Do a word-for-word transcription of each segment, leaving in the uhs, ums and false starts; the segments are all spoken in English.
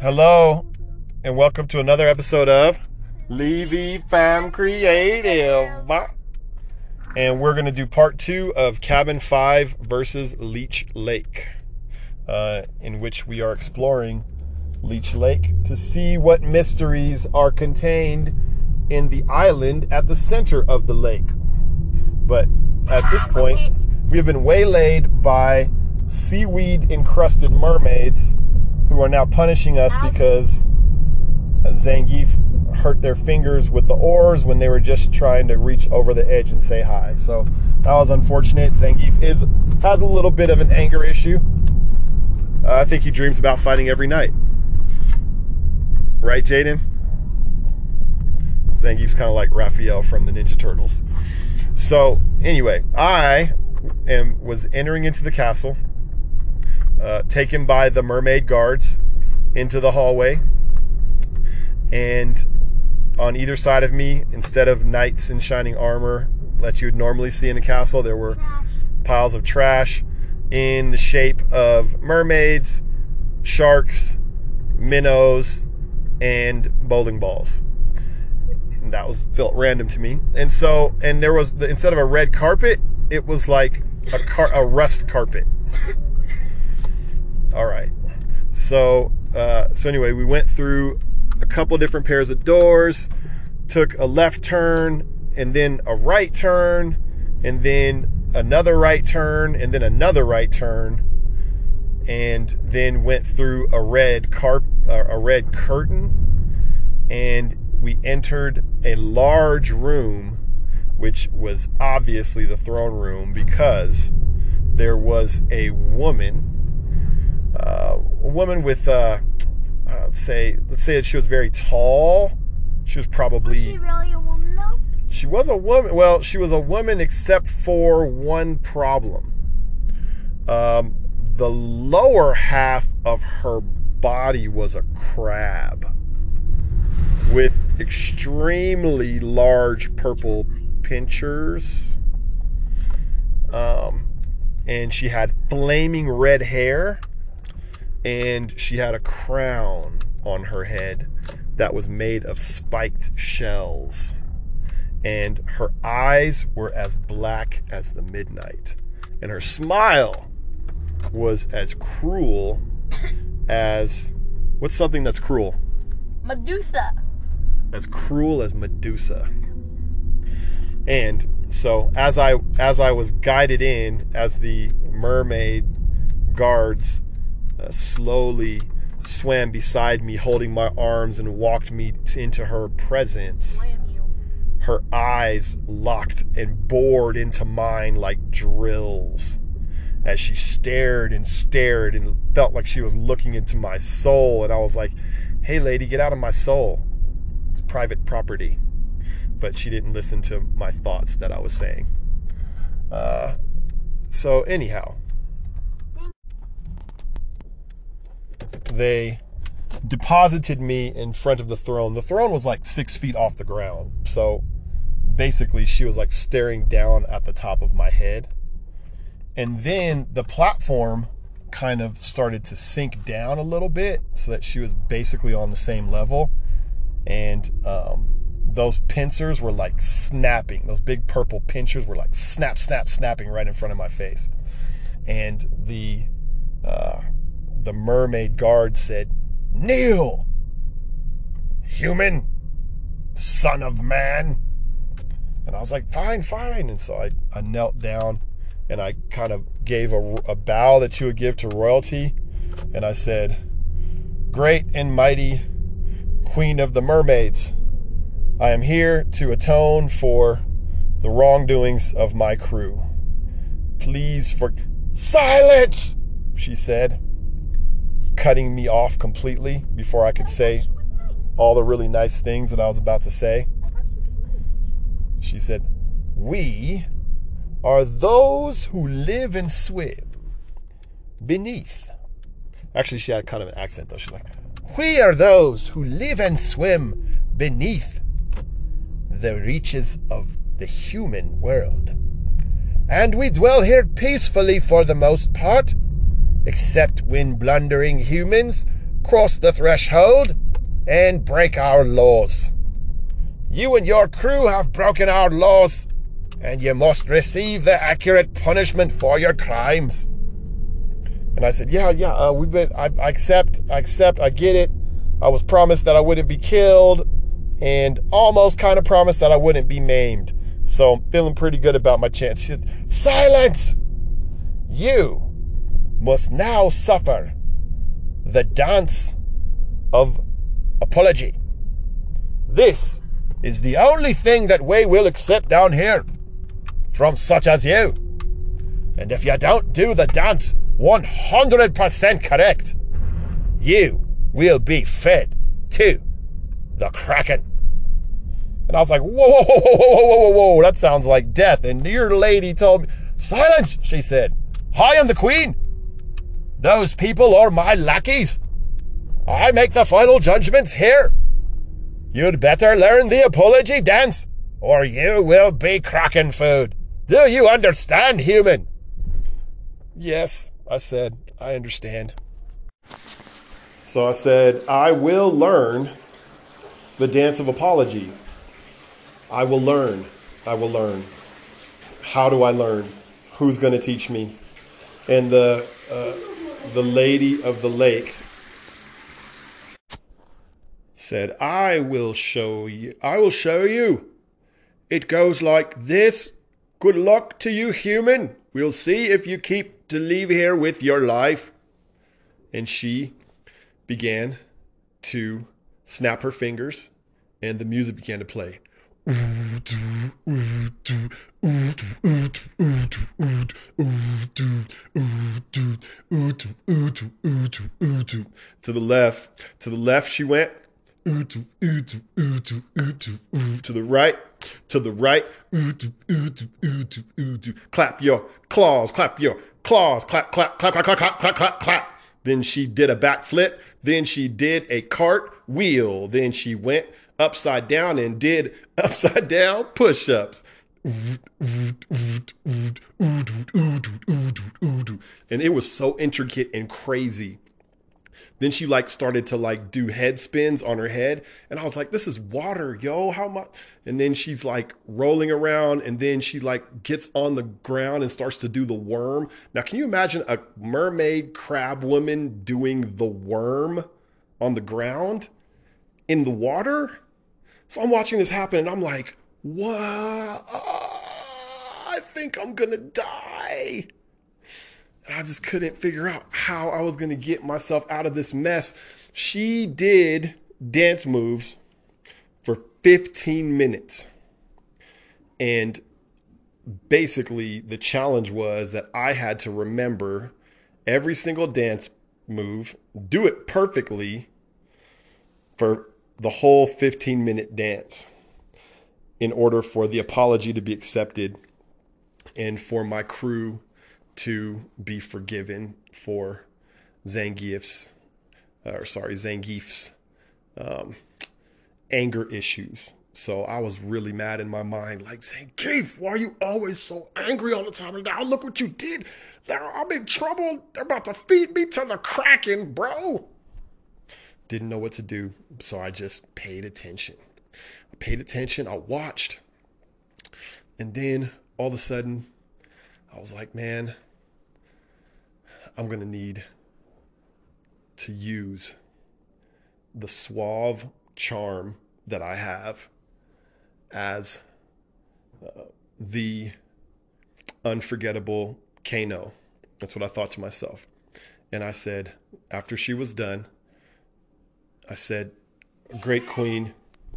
Hello, and welcome to another episode of Levy Fam Creative. And we're going to do part two of Cabin five versus Leech Lake, uh, in which we are exploring Leech Lake to see what mysteries are contained in the island at the center of the lake. But at this point, we have been waylaid by seaweed-encrusted mermaids who are now punishing us because Zangief hurt their fingers with the oars when they were just trying to reach over the edge and say hi. So that was unfortunate. Zangief is has a little bit of an anger issue. Uh, I think he dreams about fighting every night. Right, Jaden? Zangief's kind of like Raphael from the Ninja Turtles. So anyway, I am was entering into the castle, uh, taken by the mermaid guards into the hallway, and on either side of me, instead of knights in shining armor that you would normally see in a castle, there were piles of trash in the shape of mermaids, sharks, minnows, and bowling balls. And that was felt random to me. And so, and there was the, instead of a red carpet, it was like a car, a rust carpet. All right. So, uh, so anyway, we went through a couple different pairs of doors, took a left turn, and then a right turn, and then another right turn, and then another right turn, and then went through a red carp, uh, a red curtain, and we entered a large room, which was obviously the throne room because there was a woman, uh, a woman with, uh, uh, let's say, let's say that she was very tall. She was probably. Was she really a woman though? She was a woman. Well, she was a woman except for one problem. Um, the lower half of her body was a crab with extremely large purple pinchers. Um, and she had flaming red hair, and she had a crown on her head that was made of spiked shells. And her eyes were as black as the midnight. And her smile was as cruel as... What's something that's cruel? Medusa. As cruel as Medusa. And so as I as I was guided in, as the mermaid guards uh, slowly swam beside me, holding my arms and walked me t- into her presence, her eyes locked and bored into mine like drills as she stared and stared and felt like she was looking into my soul. And I was like, hey lady, get out of my soul. It's private property. But she didn't listen to my thoughts that I was saying. Uh, so anyhow, they deposited me in front of the throne. The throne was like six feet off the ground. So basically she was like staring down at the top of my head. And then the platform kind of started to sink down a little bit so that she was basically on the same level. And um, those pincers were like snapping. Those big purple pincers were like snap, snap, snapping right in front of my face. And the uh, the mermaid guard said, "Kneel, human, son of man." And I was like, fine, fine. And so I, I knelt down and I kind of gave a, a bow that you would give to royalty. And I said, "Great and mighty Queen of the Mermaids, I am here to atone for the wrongdoings of my crew. Please for..." "Silence!" she said, cutting me off completely before I could say all the really nice things that I was about to say. She said, "We are those who live and swim beneath." Actually, she had kind of an accent though. She's like, "We are those who live and swim beneath the reaches of the human world. And we dwell here peacefully for the most part, except when blundering humans cross the threshold and break our laws. You and your crew have broken our laws, and you must receive the accurate punishment for your crimes. And I said, yeah, yeah, uh, we've been, I, I accept, I accept, I get it. I was promised that I wouldn't be killed, and almost kind of promised that I wouldn't be maimed. So I'm feeling pretty good about my chance. She said, silence! You must now suffer the dance of apology. This is the only thing that we will accept down here from such as you. And if you don't do the dance one hundred percent correct, you will be fed to the Kraken. And I was like, whoa, whoa, whoa, whoa, whoa, whoa, whoa, whoa, that sounds like death. And your lady told me, silence, she said. I am the queen. Those people are my lackeys. I make the final judgments here. You'd better learn the apology dance, or you will be Kraken food. Do you understand, human? Yes, I said, I understand. So I said, I will learn the dance of apology. I will learn. I will learn. How do I learn? Who's going to teach me? And the uh, the lady of the lake said, I will show you. I will show you. It goes like this. Good luck to you, human. We'll see if you keep to leave here with your life. And she began to snap her fingers, and the music began to play. To the left, to the left she went. To the right, to the right. Clap your claws, clap your claws, clap, clap, clap, clap, clap, clap, clap, clap, clap. Then she did a backflip. Then she did a cartwheel. Then she went upside down and did upside down push-ups. And it was so intricate and crazy. Then she like started to like do head spins on her head. And I was like, this is water, yo, how much? And then she's like rolling around, and then she like gets on the ground and starts to do the worm. Now, can you imagine a mermaid crab woman doing the worm on the ground in the water? So I'm watching this happen, and I'm like, what? I think I'm gonna die. And I just couldn't figure out how I was gonna get myself out of this mess. She did dance moves for fifteen minutes. And basically the challenge was that I had to remember every single dance move, do it perfectly for the whole fifteen minute dance in order for the apology to be accepted and for my crew to be forgiven for Zangief's, or sorry, Zangief's um, anger issues. So I was really mad in my mind, like, Zangief, why are you always so angry all the time? And now look what you did. Now I'm in trouble. They're about to feed me to the Kraken, bro. Didn't know what to do, so I just paid attention. I paid attention, I watched, and then all of a sudden, I was like, man, I'm going to need to use the suave charm that I have as uh, the unforgettable Kano. That's what I thought to myself. And I said, after she was done, I said, great queen,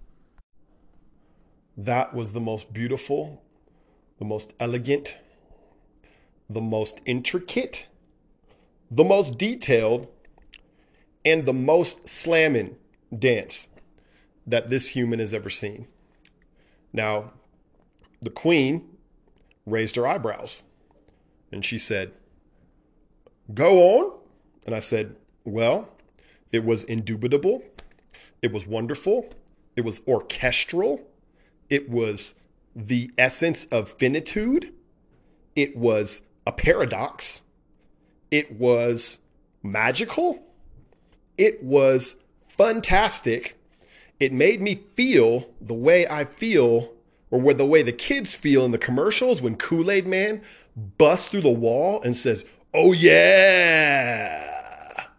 that was the most beautiful, the most elegant, the most intricate, the most detailed, and the most slamming dance that this human has ever seen. Now, the queen raised her eyebrows and she said, go on. And I said, well, it was indubitable. It was wonderful. It was orchestral. It was the essence of finitude. It was a paradox. It was magical. it was fantastic. It made me feel the way I feel, or the way the kids feel in the commercials when Kool-Aid Man busts through the wall and says, "Oh yeah."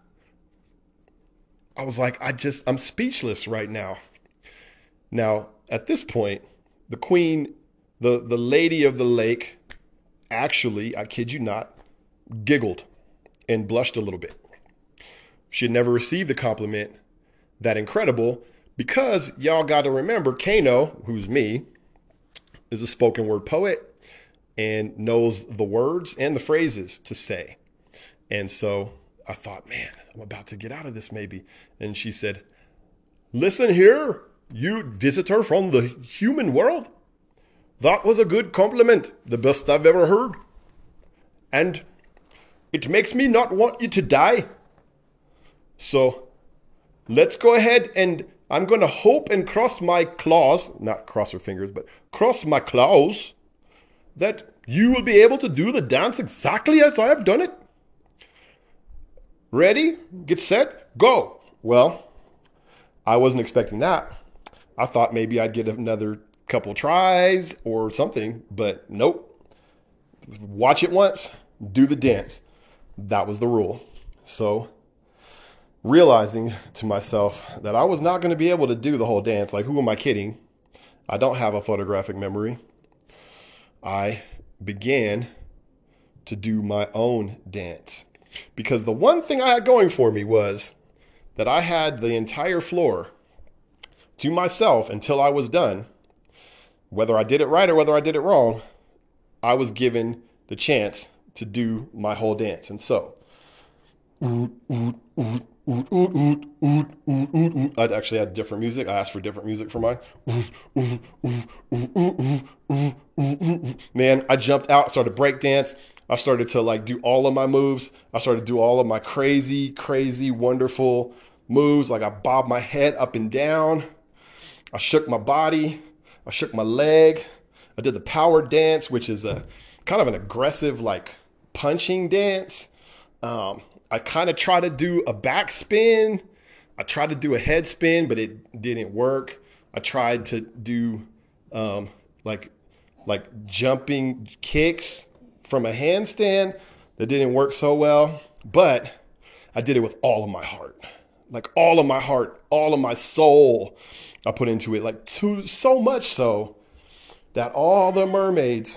I was like, I just, I'm speechless right now. Now, at this point, the queen, the, the lady of the lake, actually, I kid you not, giggled and blushed a little bit. She had never received a compliment that incredible because y'all got to remember, Kano, who's me, is a spoken word poet and knows the words and the phrases to say. And so I thought, man, I'm about to get out of this maybe. And she said, "Listen here, you visitor from the human world. That was a good compliment, the best I've ever heard. And it makes me not want you to die. So let's go ahead and I'm going to hope and cross my claws, not cross her fingers, but cross my claws, that you will be able to do the dance exactly as I have done it. Ready? Get set? Go." Well, I wasn't expecting that. I thought maybe I'd get another couple tries or something, but nope. Watch it once, do the dance. That was the rule. So realizing to myself that I was not going to be able to do the whole dance, like who am I kidding? I don't have a photographic memory. I began to do my own dance. Because the one thing I had going for me was that I had the entire floor to myself until I was done. Whether I did it right or whether I did it wrong, I was given the chance to do my whole dance. And so, I'd actually had different music. I asked for different music for mine. Man, I jumped out, started break dance. I started to like do all of my moves. I started to do all of my crazy, crazy, wonderful moves. Like I bobbed my head up and down. I shook my body. I shook my leg. I did the power dance, which is a kind of an aggressive, like punching dance. Um, I kind of tried to do a back spin. I tried to do a head spin, but it didn't work. I tried to do um, like like jumping kicks from a handstand. That didn't work so well, but I did it with all of my heart. Like all of my heart, all of my soul I put into it. Like too, so much so that all the mermaids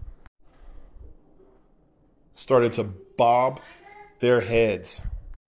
started to bob their heads.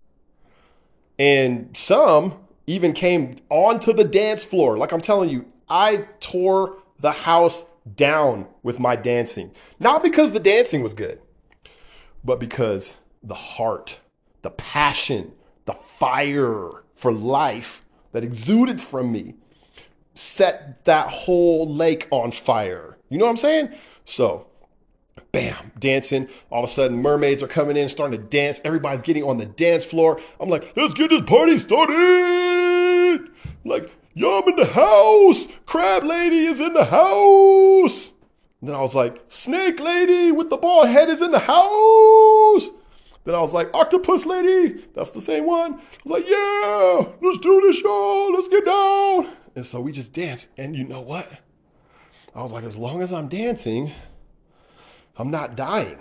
And some even came onto the dance floor. Like I'm telling you, I tore the house down with my dancing. Not because the dancing was good, but because the heart, the passion, the fire for life that exuded from me set that whole lake on fire. You know what I'm saying? So, bam, dancing. All of a sudden, mermaids are coming in, starting to dance. Everybody's getting on the dance floor. I'm like, let's get this party started. Like, yo, I'm in the house. Crab lady is in the house. And then I was like, snake lady with the bald head is in the house. Then I was like, octopus lady, that's the same one. I was like, yeah, let's do this, y'all. Let's get down. And so we just danced. And you know what? I was like, as long as I'm dancing, I'm not dying.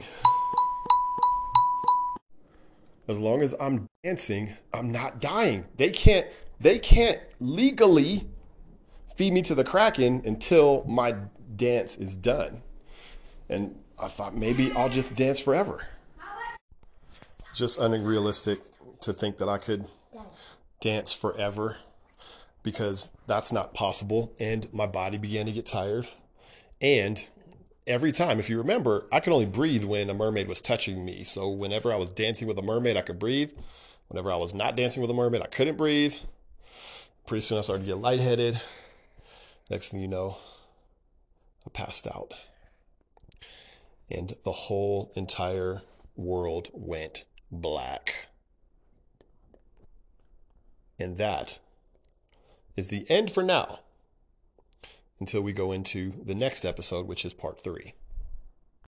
As long as I'm dancing, I'm not dying. They can't, they can't legally feed me to the Kraken until my dance is done. And I thought maybe I'll just dance forever. It's just unrealistic to think that I could dance forever, because that's not possible. And my body began to get tired. And every time, if you remember, I could only breathe when a mermaid was touching me. So whenever I was dancing with a mermaid, I could breathe. Whenever I was not dancing with a mermaid, I couldn't breathe. Pretty soon I started to get lightheaded. Next thing you know, I passed out. And the whole entire world went black. And that is the end for now, until we go into the next episode, which is part three.